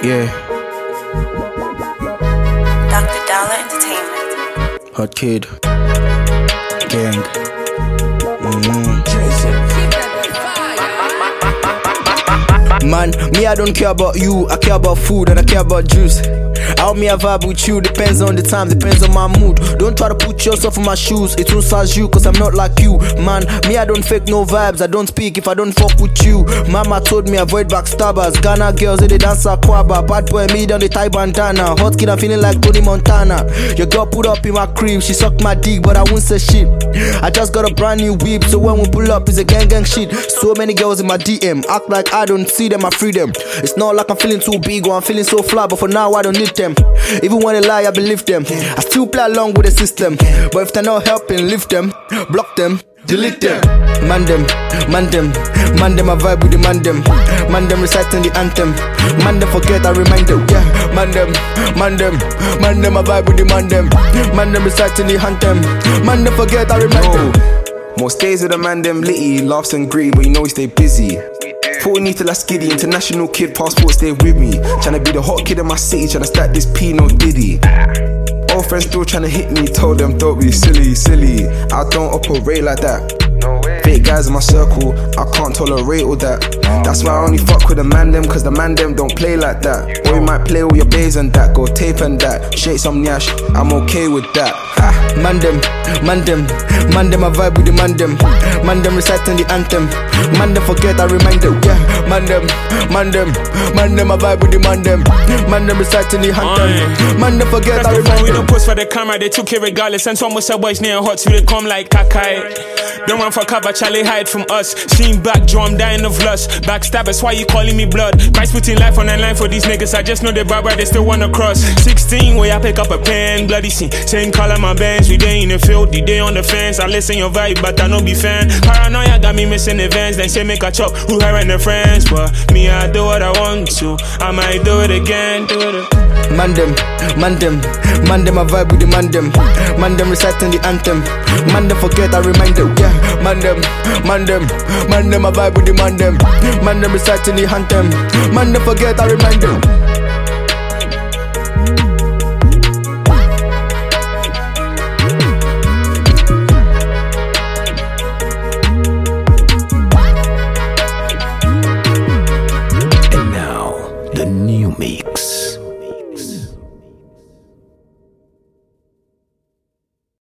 Yeah. Dr. Dollar Entertainment. Hot Kid. Gang. Man, me I don't care about you, I care about food and I care about juice. How me I vibe with you depends on the time, depends on my mood. Don't try to put yourself in my shoes, it won't size you cause I'm not like you. Man, me I don't fake no vibes, I don't speak if I don't fuck with you. Mama told me avoid backstabbers, Ghana girls they dance aquaba. Bad boy me down the tie bandana, hot kid I'm feeling like Tony Montana. Your girl put up in my crib, she sucked my dick but I won't say shit. I just got a brand new whip, so when we pull up it's a gang shit. So many girls in my DM, act like I don't see them, I free them. It's not like I'm feeling too big or I'm feeling so fly, but for now I don't need them. Even when they lie, I believe them. I still play along with the system, but if they're not helping, leave them, block them, delete them. Man them, I vibe with the man them reciting the anthem. Man them forget, I remind them. Yeah, man them, I vibe with the man them reciting the anthem. Man them forget, I remind them. Most days with the man them litty, laughs and greedy, but you know we stay busy. 40 need to last skiddy, international kid, passport stay with me. Tryna be the hot kid in my city, tryna stack this P, no diddy. Old friends still tryna hit me, told them don't be silly. I don't operate like that. Fake guys in my circle, I can't tolerate all that. That's why I only fuck with the man them, cause the man them don't play like that. Or you might play all your bays and that, go tape and that. Shake some nyash, I'm okay with that. Man them, I vibe with the man them reciting the anthem. Man them forget, I remind them. Yeah, man them, I vibe with the man them reciting the anthem. Man them forget, I remind them. We don't post for the camera, they took it regardless. And some was a boys near hot, so they come like Kakai. Don't run for cover, Charlie hide from us. Seen back, Joe, I'm dying of lust. Backstabbers, why you calling me blood? Christ putting life on the line for these niggas. I just know they barber, they still wanna cross. 16, where I pick up a pen, bloody scene. Same color, my bands. We day in the field, the day on the fence. I listen your vibe, but I no be fan. Paranoia got me missing events. Then say make a chop, who her and the friends. But me, I do what I want to. I might do it again, Man them, I vibe with the man them reciting the anthem. Man them forget, I remind them. Yeah, man them, I vibe with the man them reciting the anthem. Man them forget, I remind them.